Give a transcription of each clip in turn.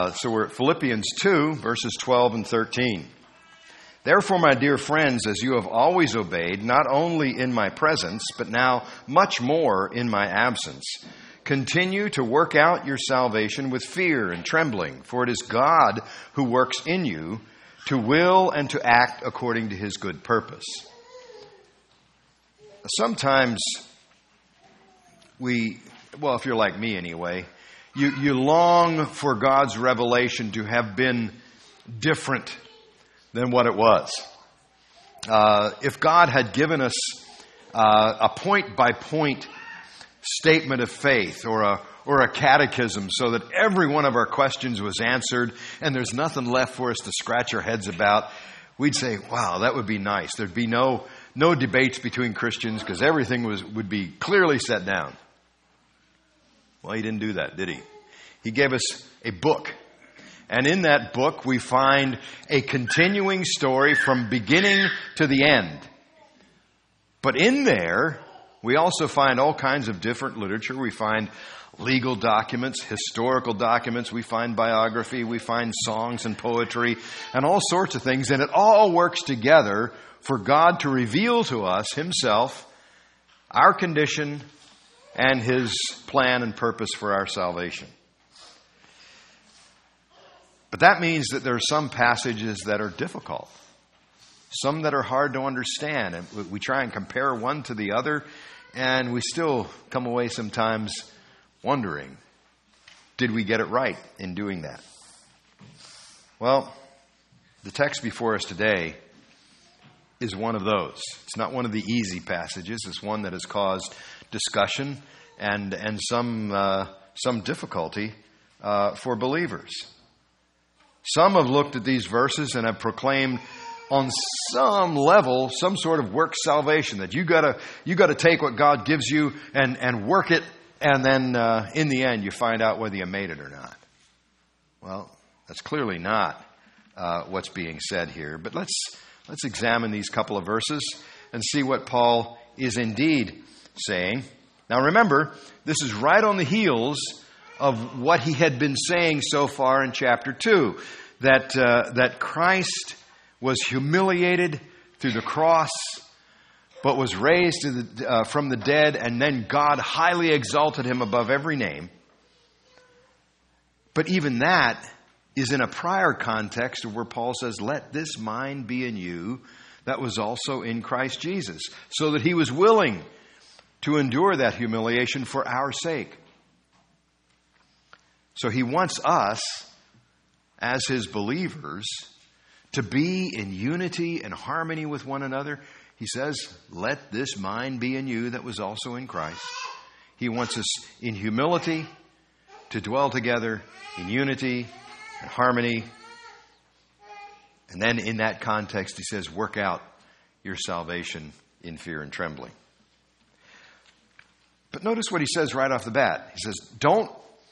So we're at Philippians 2, verses 12 and 13. Therefore, my dear friends, as you have always obeyed, not only in my presence, but now much more in my absence, continue to work out your salvation with fear and trembling, for it is God who works in you to will and to act according to his good purpose. Sometimes if you're like me anyway, you long for God's revelation to have been different than what it was. If God had given us a point-by-point statement of faith or a catechism so that every one of our questions was answered and there's nothing left for us to scratch our heads about, we'd say, wow, that would be nice. There'd be no debates between Christians because everything would be clearly set down. Well, he didn't do that, did he? He gave us a book. And in that book, we find a continuing story from beginning to the end. But in there, we also find all kinds of different literature. We find legal documents, historical documents. We find biography. We find songs and poetry and all sorts of things. And it all works together for God to reveal to us himself, our condition, and his plan and purpose for our salvation. But that means that there are some passages that are difficult, some that are hard to understand. And we try and compare one to the other, and we still come away sometimes wondering, did we get it right in doing that? Well, the text before us today is one of those. It's not one of the easy passages. It's one that has caused discussion and some difficulty for believers. Some have looked at these verses and have proclaimed on some level some sort of work salvation, that you gotta take what God gives you and work it, and then in the end you find out whether you made it or not. Well, that's clearly not what's being said here. But let's examine these couple of verses and see what Paul is indeed saying. Now remember, this is right on the heels of what he had been saying so far in chapter 2, that Christ was humiliated through the cross, but was raised from the dead, and then God highly exalted him above every name. But even that is in a prior context of where Paul says, let this mind be in you that was also in Christ Jesus, so that he was willing to endure that humiliation for our sake. So he wants us, as his believers, to be in unity and harmony with one another. He says, let this mind be in you that was also in Christ. He wants us in humility to dwell together in unity and harmony. And then in that context, he says, work out your salvation in fear and trembling. But notice what he says right off the bat. He says, don't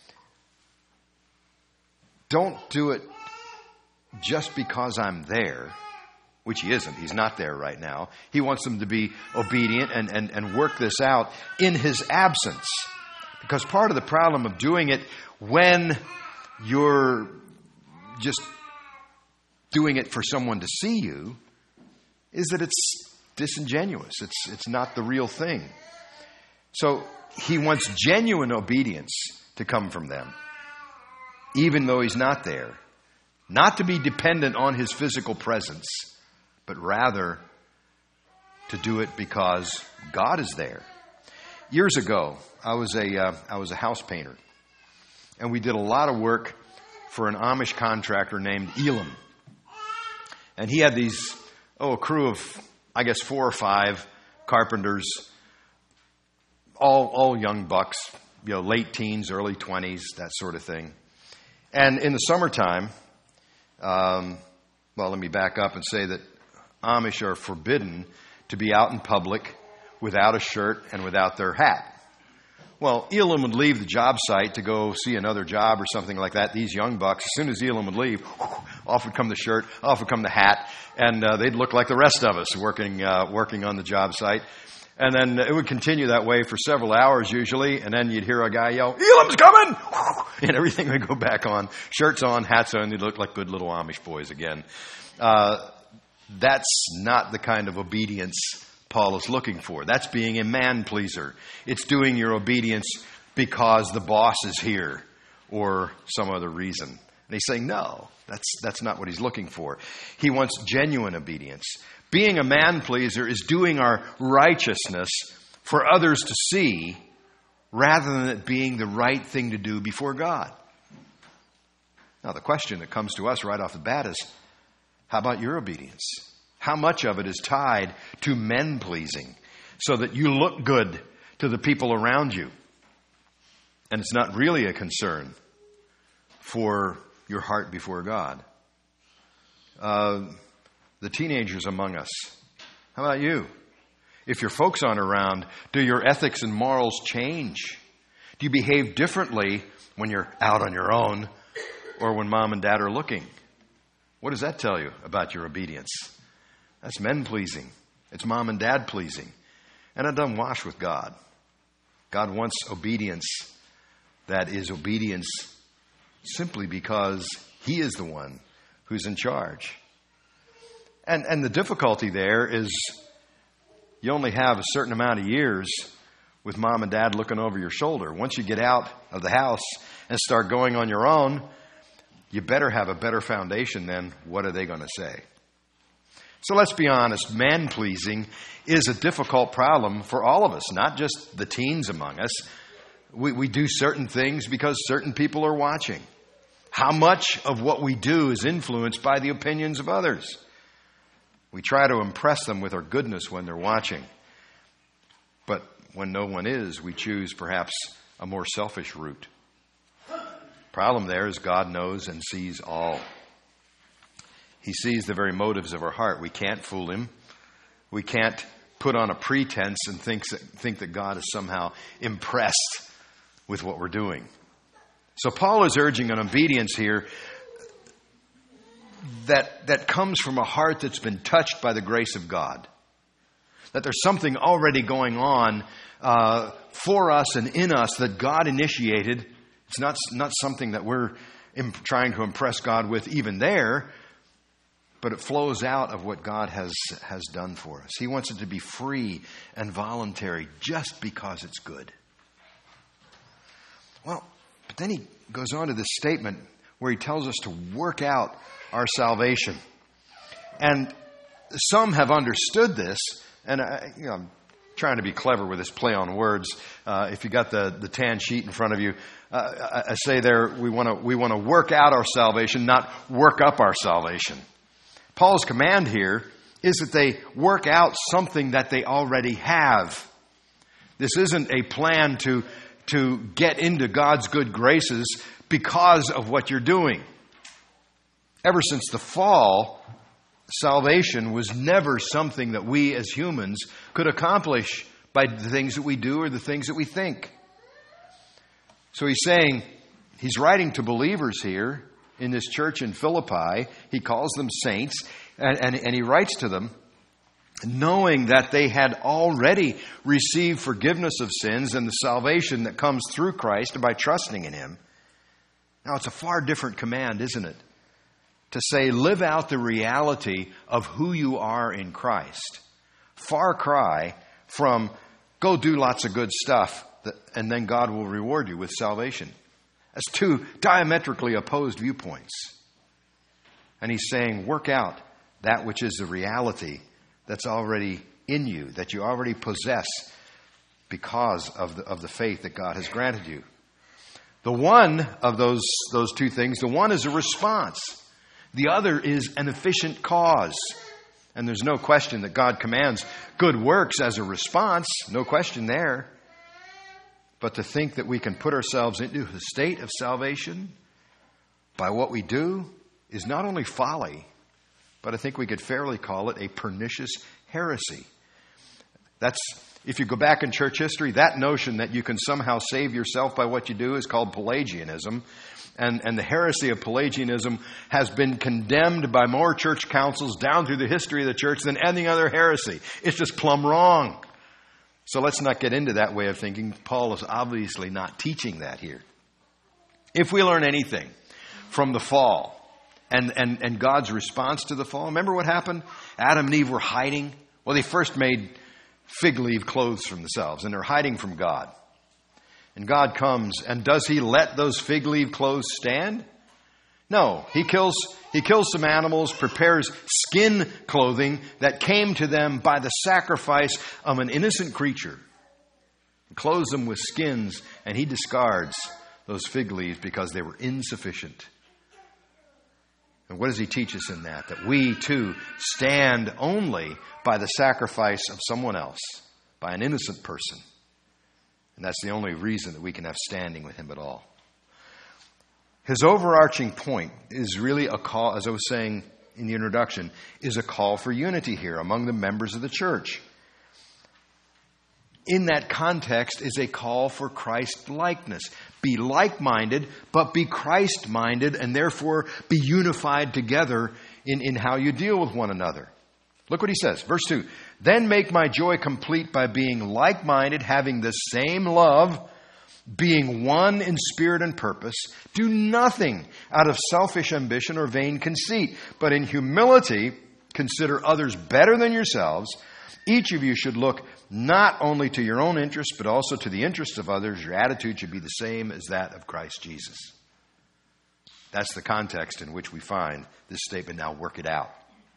do it just because I'm there, which he isn't. He's not there right now. He wants them to be obedient and work this out in his absence. Because part of the problem of doing it when you're just doing it for someone to see you is that it's disingenuous. It's not the real thing. So he wants genuine obedience to come from them, even though he's not there. Not to be dependent on his physical presence, but rather to do it because God is there. Years ago, I was a house painter, and we did a lot of work for an Amish contractor named Elam. And he had a crew of, I guess, 4 or 5 carpenters, all young bucks, late teens, early 20s, that sort of thing. And in the summertime, let me back up and say that Amish are forbidden to be out in public without a shirt and without their hat. Well, Elam would leave the job site to go see another job or something like that. These young bucks, as soon as Elam would leave, off would come the shirt, off would come the hat, and they'd look like the rest of us working on the job site. And then it would continue that way for several hours usually, and then you'd hear a guy yell, "Elam's coming!" And everything would go back on. Shirts on, hats on, they'd look like good little Amish boys again. That's not the kind of obedience Paul is looking for. That's being a man-pleaser. It's doing your obedience because the boss is here or some other reason. And he's saying, no, that's not what he's looking for. He wants genuine obedience. Being a man-pleaser is doing our righteousness for others to see rather than it being the right thing to do before God. Now, the question that comes to us right off the bat is, how about your obedience? How much of it is tied to men-pleasing so that you look good to the people around you? And it's not really a concern for your heart before God. The teenagers among us, how about you? If your folks aren't around, do your ethics and morals change? Do you behave differently when you're out on your own or when mom and dad are looking? What does that tell you about your obedience? That's men-pleasing. It's mom and dad pleasing. And it doesn't wash with God. God wants obedience that is obedience simply because He is the one who's in charge. And the difficulty there is you only have a certain amount of years with mom and dad looking over your shoulder. Once you get out of the house and start going on your own, you better have a better foundation than what are they going to say. So let's be honest, man-pleasing is a difficult problem for all of us, not just the teens among us. We do certain things because certain people are watching. How much of what we do is influenced by the opinions of others? We try to impress them with our goodness when they're watching. But when no one is, we choose perhaps a more selfish route. Problem there is God knows and sees all. He sees the very motives of our heart. We can't fool Him. We can't put on a pretense and think that God is somehow impressed with what we're doing. So Paul is urging an obedience here that comes from a heart that's been touched by the grace of God. That there's something already going on for us and in us that God initiated. It's not something that we're trying to impress God with even there, but it flows out of what God has done for us. He wants it to be free and voluntary just because it's good. Well, but then he goes on to this statement where he tells us to work out our salvation. And some have understood this, and I'm trying to be clever with this play on words. If you got the tan sheet in front of you, I say there we want to work out our salvation, not work up our salvation. Paul's command here is that they work out something that they already have. This isn't a plan to get into God's good graces because of what you're doing. Ever since the fall, salvation was never something that we as humans could accomplish by the things that we do or the things that we think. So he's saying, he's writing to believers here in this church in Philippi. He calls them saints, and he writes to them, knowing that they had already received forgiveness of sins and the salvation that comes through Christ by trusting in Him. Now, it's a far different command, isn't it? To say, live out the reality of who you are in Christ. Far cry from, go do lots of good stuff, and then God will reward you with salvation. That's two diametrically opposed viewpoints. And he's saying, work out that which is the reality that's already in you, that you already possess because of the faith that God has granted you. The one of those two things, the one is a response. The other is an efficient cause. And there's no question that God commands good works as a response. No question there. But to think that we can put ourselves into a state of salvation by what we do is not only folly, but I think we could fairly call it a pernicious heresy. That's, if you go back in church history, that notion that you can somehow save yourself by what you do is called Pelagianism. And the heresy of Pelagianism has been condemned by more church councils down through the history of the church than any other heresy. It's just plumb wrong. So let's not get into that way of thinking. Paul is obviously not teaching that here. If we learn anything from the fall and God's response to the fall, remember what happened? Adam and Eve were hiding. Well, they first made fig leaf clothes for themselves, and they're hiding from God. And God comes, and does he let those fig leaf clothes stand? No. He kills some animals, prepares skin clothing that came to them by the sacrifice of an innocent creature. He clothes them with skins, and he discards those fig leaves because they were insufficient. And what does he teach us in that? That we too stand only by the sacrifice of someone else, by an innocent person. And that's the only reason that we can have standing with him at all. His overarching point is really a call, as I was saying in the introduction, is a call for unity here among the members of the church. In that context is a call for Christ-likeness. Be like-minded, but be Christ-minded, and therefore be unified together in how you deal with one another. Look what he says, verse 2. Then make my joy complete by being like-minded, having the same love, being one in spirit and purpose. Do nothing out of selfish ambition or vain conceit, but in humility consider others better than yourselves. Each of you should look not only to your own interests, but also to the interests of others. Your attitude should be the same as that of Christ Jesus. That's the context in which we find this statement. Now work it out.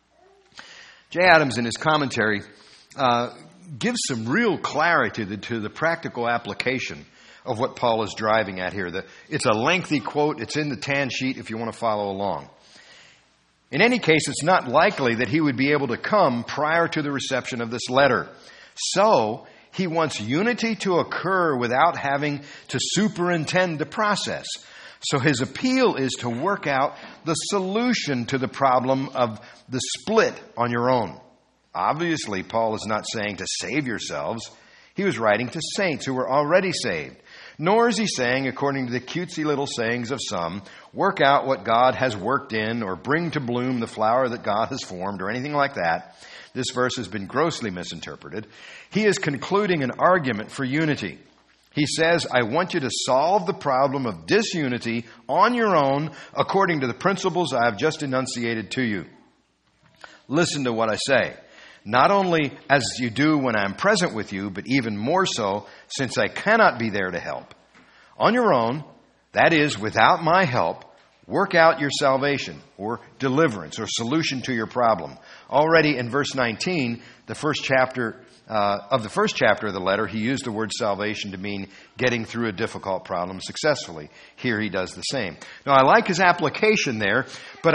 J. Adams, in his commentary, gives some real clarity to the practical application of what Paul is driving at here. It's a lengthy quote. It's in the tan sheet if you want to follow along. In any case, it's not likely that he would be able to come prior to the reception of this letter. So, he wants unity to occur without having to superintend the process. So his appeal is to work out the solution to the problem of the split on your own. Obviously, Paul is not saying to save yourselves. He was writing to saints who were already saved. Nor is he saying, according to the cutesy little sayings of some, work out what God has worked in or bring to bloom the flower that God has formed or anything like that. This verse has been grossly misinterpreted. He is concluding an argument for unity. He says, I want you to solve the problem of disunity on your own according to the principles I have just enunciated to you. Listen to what I say. Not only as you do when I am present with you, but even more so since I cannot be there to help. On your own, that is, without my help, work out your salvation or deliverance or solution to your problem. Already in verse 19, the first chapter of the letter, he used the word salvation to mean getting through a difficult problem successfully. Here he does the same. Now, I like his application there, but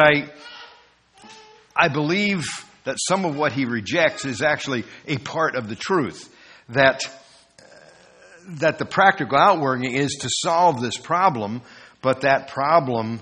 I believe that some of what he rejects is actually a part of the truth. That the practical outworking is to solve this problem, but that problem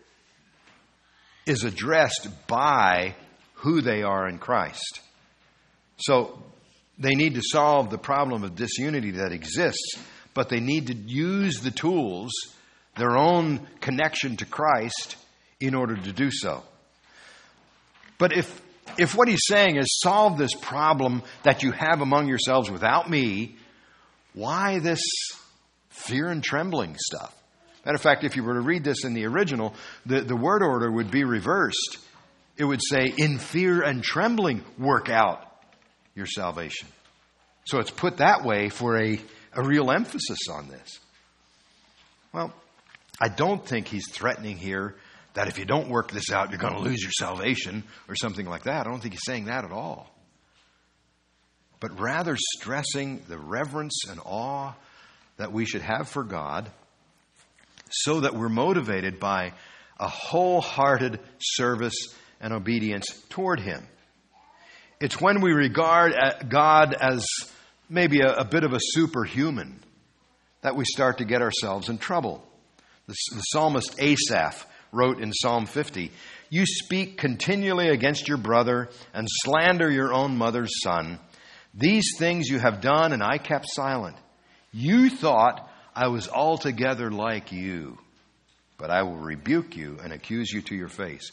is addressed by who they are in Christ. So they need to solve the problem of disunity that exists, but they need to use the tools, their own connection to Christ, in order to do so. But if what he's saying is solve this problem that you have among yourselves without me, why this fear and trembling stuff? Matter of fact, if you were to read this in the original, the word order would be reversed. It would say, in fear and trembling, work out your salvation. So it's put that way for a real emphasis on this. Well, I don't think he's threatening here that if you don't work this out, you're going to lose your salvation or something like that. I don't think he's saying that at all. But rather stressing the reverence and awe that we should have for God so that we're motivated by a wholehearted service and obedience toward Him. It's when we regard God as maybe a bit of a superhuman that we start to get ourselves in trouble. The psalmist Asaph wrote in Psalm 50, "You speak continually against your brother and slander your own mother's son. These things you have done, and I kept silent. You thought I was altogether like you, but I will rebuke you and accuse you to your face."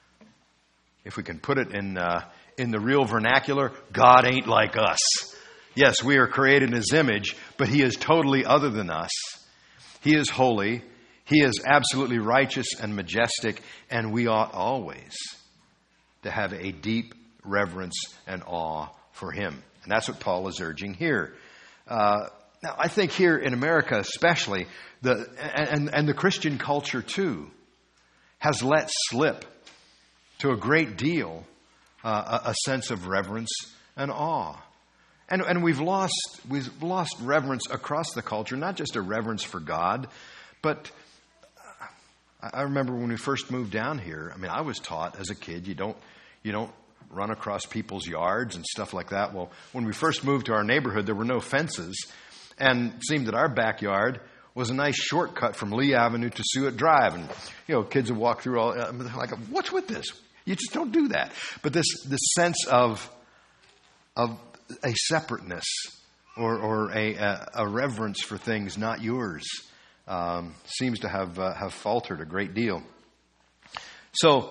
If we can put it in the real vernacular, God ain't like us. Yes, we are created in His image, but He is totally other than us. He is holy. He is absolutely righteous and majestic, and we ought always to have a deep reverence and awe for Him. And that's what Paul is urging here. Now, I think here in America especially, and the Christian culture too, has let slip to a great deal a sense of reverence and awe. And we've lost reverence across the culture, not just a reverence for God, but I remember when we first moved down here, I mean, I was taught as a kid, you don't run across people's yards and stuff like that. Well, when we first moved to our neighborhood, there were no fences, and it seemed that our backyard was a nice shortcut from Lee Avenue to Suet Drive. And, kids would walk through all, like, what's with this? You just don't do that. But this sense of a separateness or a reverence for things not yours seems to have faltered a great deal. So,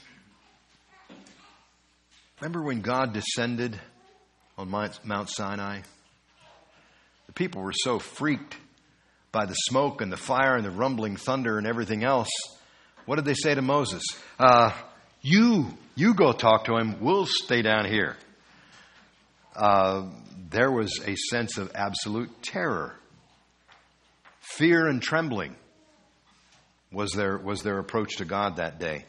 remember when God descended on Mount Sinai? The people were so freaked by the smoke and the fire and the rumbling thunder and everything else. What did they say to Moses? You go talk to him. We'll stay down here. There was a sense of absolute terror. Fear and trembling was their approach to God that day.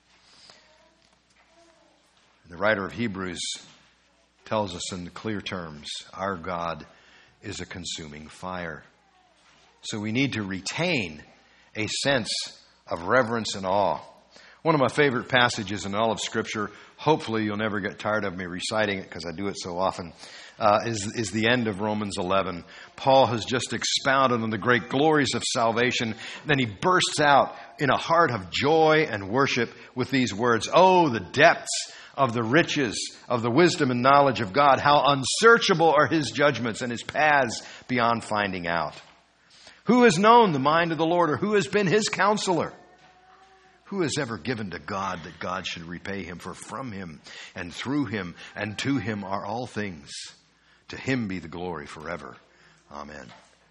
The writer of Hebrews tells us in clear terms, our God is a consuming fire. So we need to retain a sense of reverence and awe. One of my favorite passages in all of Scripture, hopefully you'll never get tired of me reciting it because I do it so often, is the end of Romans 11. Paul has just expounded on the great glories of salvation. Then he bursts out in a heart of joy and worship with these words, "Oh, the depths of the riches of the wisdom and knowledge of God, how unsearchable are His judgments and His paths beyond finding out. Who has known the mind of the Lord, or who has been His counselor? Who has ever given to God that God should repay him? For from Him and through Him and to Him are all things. To Him be the glory forever. Amen."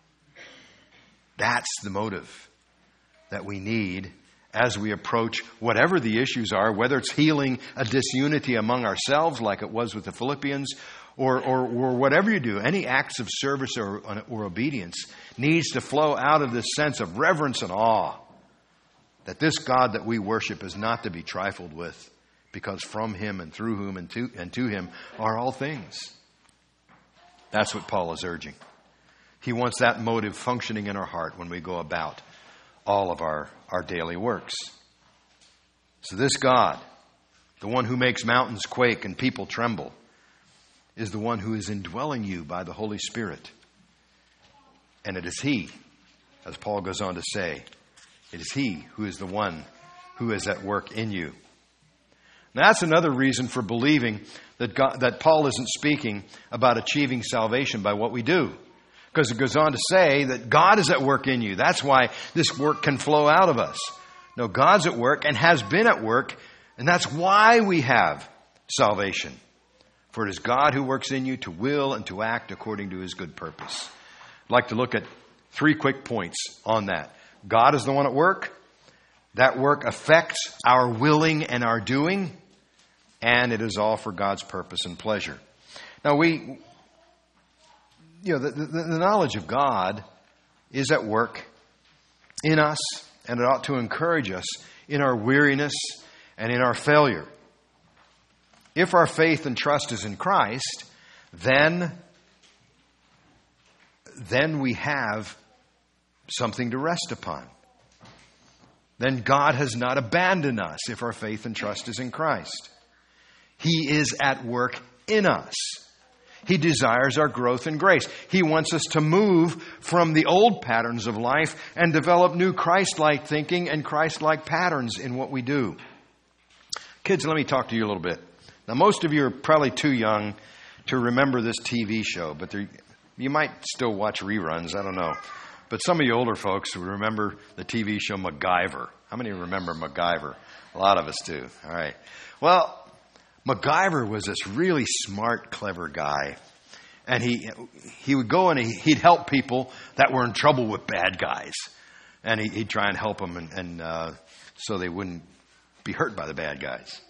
That's the motive that we need as we approach whatever the issues are, whether it's healing a disunity among ourselves like it was with the Philippians, or whatever you do, any acts of service or obedience needs to flow out of this sense of reverence and awe that this God that we worship is not to be trifled with, because from Him and through whom and to Him are all things. That's what Paul is urging. He wants that motive functioning in our heart when we go about all of our daily works. So this God, the one who makes mountains quake and people tremble, is the one who is indwelling you by the Holy Spirit. And it is He, as Paul goes on to say, it is He who is the one who is at work in you. Now, that's another reason for believing that Paul isn't speaking about achieving salvation by what we do. Because it goes on to say that God is at work in you. That's why this work can flow out of us. No, God's at work and has been at work, and that's why we have salvation. For it is God who works in you to will and to act according to His good purpose. I'd like to look at 3 quick points on that. God is the one at work. That work affects our willing and our doing. And it is all for God's purpose and pleasure. Now the knowledge of God is at work in us, and it ought to encourage us in our weariness and in our failure. If our faith and trust is in Christ, then we have something to rest upon. Then God has not abandoned us if our faith and trust is in Christ. He is at work in us. He desires our growth in grace. He wants us to move from the old patterns of life and develop new Christ-like thinking and Christ-like patterns in what we do. Kids, let me talk to you a little bit. Now, most of you are probably too young to remember this TV show, but you might still watch reruns. I don't know. But some of you older folks will remember the TV show MacGyver. How many remember MacGyver? A lot of us do. All right. Well, MacGyver was this really smart, clever guy. And he would go and he'd help people that were in trouble with bad guys. And he'd try and help them and so they wouldn't be hurt by the bad guys.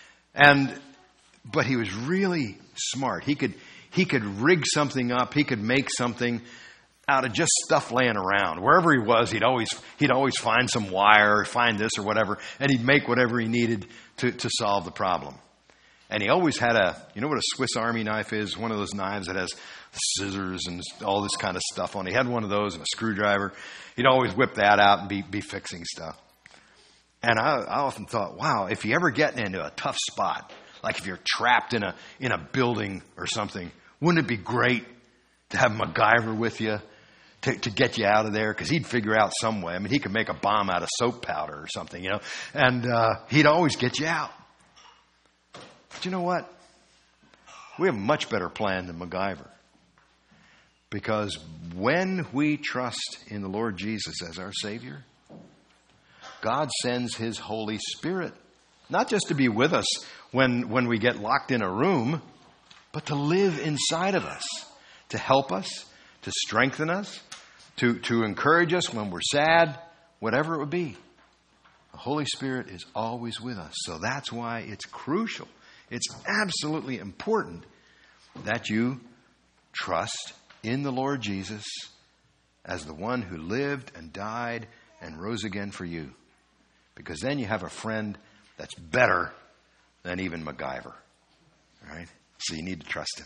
But he was really smart. He could rig something up. He could make something out of just stuff laying around. Wherever he was, he'd always find some wire, find this or whatever, and he'd make whatever he needed to solve the problem. And he always had you know what a Swiss Army knife is? One of those knives that has scissors and all this kind of stuff on it. He had one of those and a screwdriver. He'd always whip that out and be fixing stuff. And I often thought, wow, if you ever get into a tough spot, like if you're trapped in a building or something, wouldn't it be great to have MacGyver with you to get you out of there? Because he'd figure out some way. I mean, he could make a bomb out of soap powder or something, you know, and he'd always get you out. But you know what? We have a much better plan than MacGyver. Because when we trust in the Lord Jesus as our Savior, God sends His Holy Spirit, not just to be with us when we get locked in a room, but to live inside of us, to help us, to strengthen us, to encourage us when we're sad, whatever it would be. The Holy Spirit is always with us. So that's why it's crucial. It's absolutely important that you trust in the Lord Jesus as the one who lived and died and rose again for you. Because then you have a friend that's better than even MacGyver. All right? So you need to trust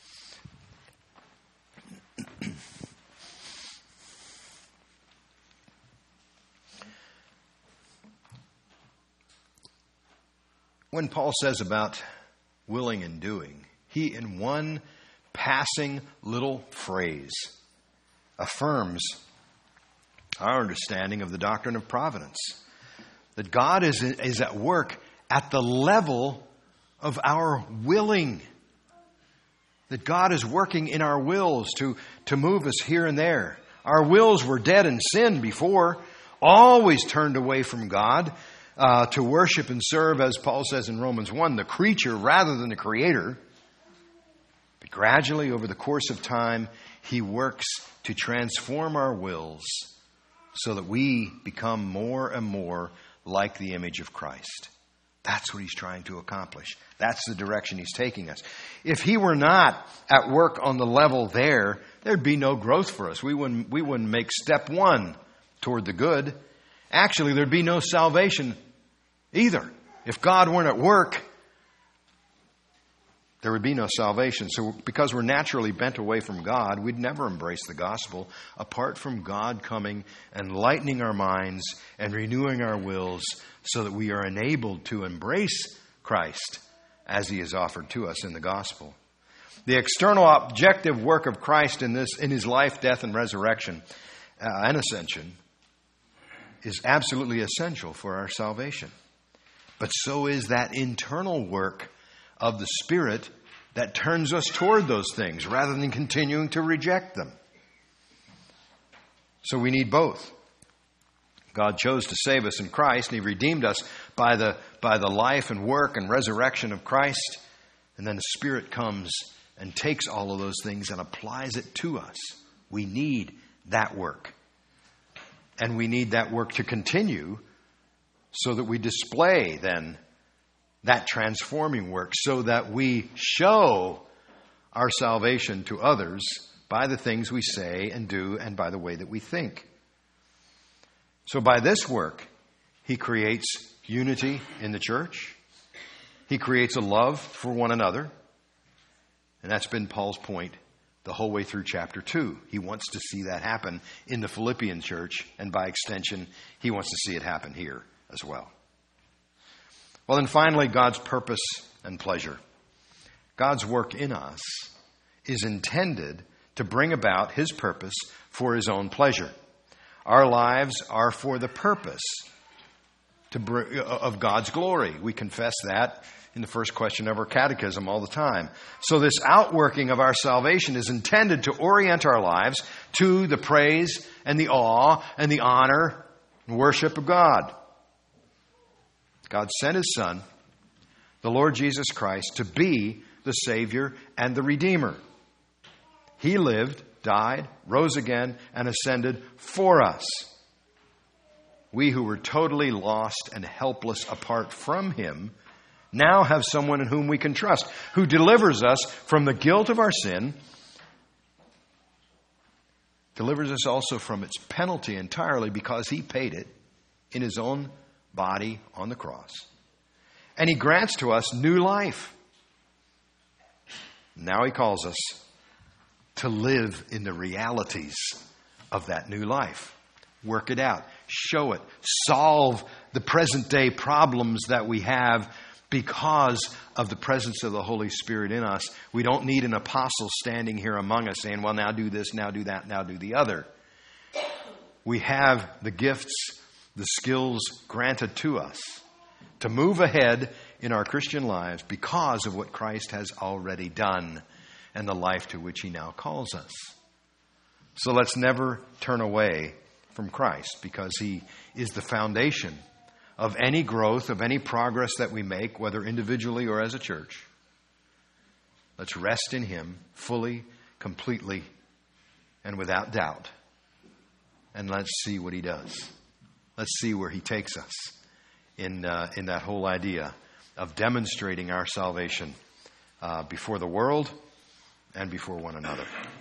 Him. When Paul says about willing and doing, he in one passing little phrase affirms our understanding of the doctrine of providence. That God is at work at the level of our willing. That God is working in our wills to move us here and there. Our wills were dead in sin before, always turned away from God to worship and serve, as Paul says in Romans 1, the creature rather than the Creator. But gradually, over the course of time, He works to transform our wills so that we become more and more like the image of Christ. That's what He's trying to accomplish. That's the direction He's taking us. If He were not at work on the level there, there'd be no growth for us. We wouldn't make step one toward the good. Actually, there'd be no salvation either. If God weren't at work, there would be no salvation. So because we're naturally bent away from God, we'd never embrace the gospel apart from God coming and enlightening our minds and renewing our wills so that we are enabled to embrace Christ as He is offered to us in the gospel. The external objective work of Christ in His life, death, and resurrection and ascension is absolutely essential for our salvation. But so is that internal work of the Spirit that turns us toward those things rather than continuing to reject them. So we need both. God chose to save us in Christ, and He redeemed us by the life and work and resurrection of Christ. And then the Spirit comes and takes all of those things and applies it to us. We need that work. And we need that work to continue so that we display then that transforming work, so that we show our salvation to others by the things we say and do and by the way that we think. So by this work, He creates unity in the church. He creates a love for one another. And that's been Paul's point the whole way through chapter 2. He wants to see that happen in the Philippian church, and by extension, he wants to see it happen here as well. Well, then finally, God's purpose and pleasure. God's work in us is intended to bring about His purpose for His own pleasure. Our lives are for the purpose of God's glory. We confess that in the first question of our catechism all the time. So this outworking of our salvation is intended to orient our lives to the praise and the awe and the honor and worship of God. God sent His Son, the Lord Jesus Christ, to be the Savior and the Redeemer. He lived, died, rose again, and ascended for us. We who were totally lost and helpless apart from him now have someone in whom we can trust, who delivers us from the guilt of our sin, delivers us also from its penalty entirely because he paid it in his own body on the cross. And he grants to us new life. Now he calls us to live in the realities of that new life. Work it out. Show it. Solve the present day problems that we have because of the presence of the Holy Spirit in us. We don't need an apostle standing here among us saying, well, now do this, now do that, now do the other. We have the gifts, the skills granted to us to move ahead in our Christian lives because of what Christ has already done and the life to which he now calls us. So let's never turn away from Christ, because he is the foundation of any growth, of any progress that we make, whether individually or as a church. Let's rest in him fully, completely, and without doubt. And let's see what he does. Let's see where he takes us in that whole idea of demonstrating our salvation before the world and before one another.